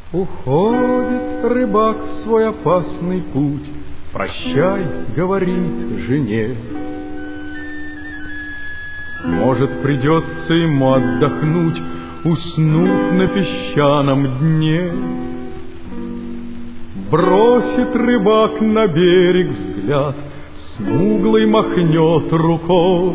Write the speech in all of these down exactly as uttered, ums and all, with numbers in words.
Уходит рыбак в свой опасный путь, прощай, говорит жене. Может, придется ему отдохнуть, уснув на песчаном дне. Бросит рыбак на берег взгляд, смуглый махнет рукой.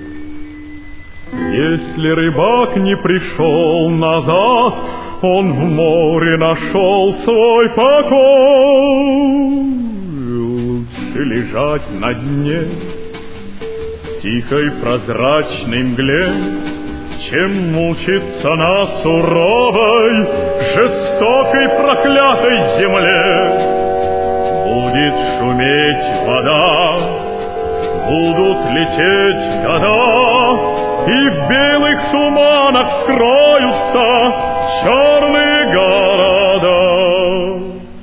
Если рыбак не пришел назад, он в море нашел свой покой. Лучше лежать на дне в тихой прозрачной мгле, чем мучиться на суровой, жестокой, проклятой земле. Будет шуметь вода, будут лететь года, и в белых туманах скроются черные города.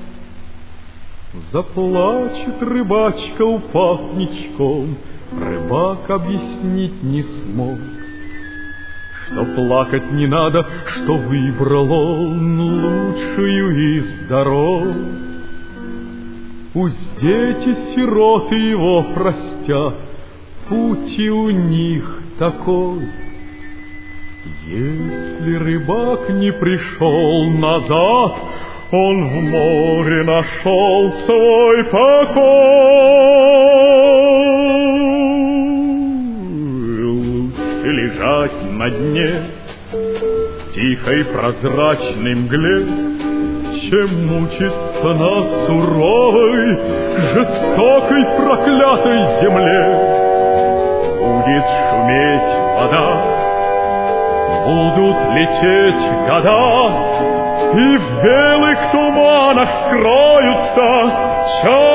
Заплачет рыбачка, упав ничком, рыбак объяснить не смог, что плакать не надо, что выбрал он лучшую из дорог. Пусть дети-сироты его простят, путь и у них такой. Если рыбак не пришел назад, он в море нашел свой покой. Лучше лежать на дне в тихой прозрачной мгле, чем мучиться на суровой, жестокой, проклятой земле. Будет шуметь вода, будут лететь года, и в белых туманах скроются черные